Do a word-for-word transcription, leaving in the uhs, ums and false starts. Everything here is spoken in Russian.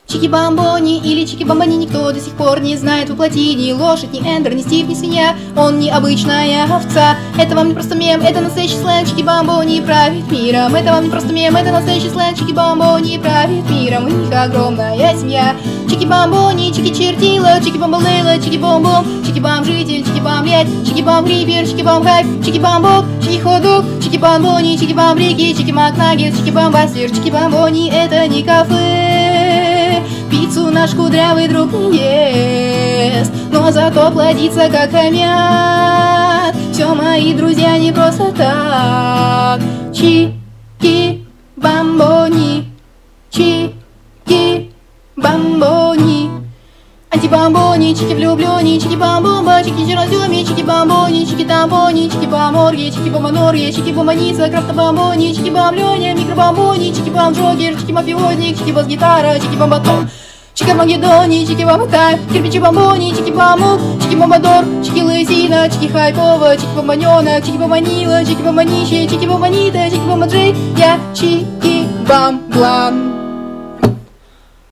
Чики-бамбони или чики-бамбони никто до сих пор не знает воплоти. Ни лошадь, ни эндер, ни стив, ни свинья. Он не обычная овца. Это вам не просто мем, это настоящий сленг. Чики-бамбони правит миром. Это вам не просто мем, это настоящий сленг. Чики-бамбони правит миром. У них огромная семья. Чики-бамбони, чики-чертила, чики-бамбалейла, чики-бом-бом, чики-бам-житель, чики-бам-лять, чики-бам-рипер, чики-бам-хайп, чики-бам-бок, чики-ходок, чики-бамбони, чики-бам-брики, чики-мак-наггетс, чики-бам-бастер, чики-бамбони — это не кафе. Пиццу наш кудрявый друг не ест, но зато плодится как хомят. Все мои друзья не просто так. Чики-бамбони, чики-бамбони. Антибамбони, чики-влюблёни, чики-бамбомба, чики-чернозёми, чики-бамбони, чики-тамбони, чики-баморги, чики-бомонорги, чики-бомоница, крафтобамбони, чики-бамлёня, микробамбони, чики-бам-джогер, чики-мафиозник, чики-бас-гитара, чики-бамбатон, чики-армагеддони, чики-бамбатай, кирпичи-бамбони, чики-бамук, чики-бомбадор, чики-лысина, чики-хайпова, чики-бомбанёнок, чики-бомбанила, чики-бомбанище, чики-бомбанита, чики-бомбаджей. Я чики-бам-блан.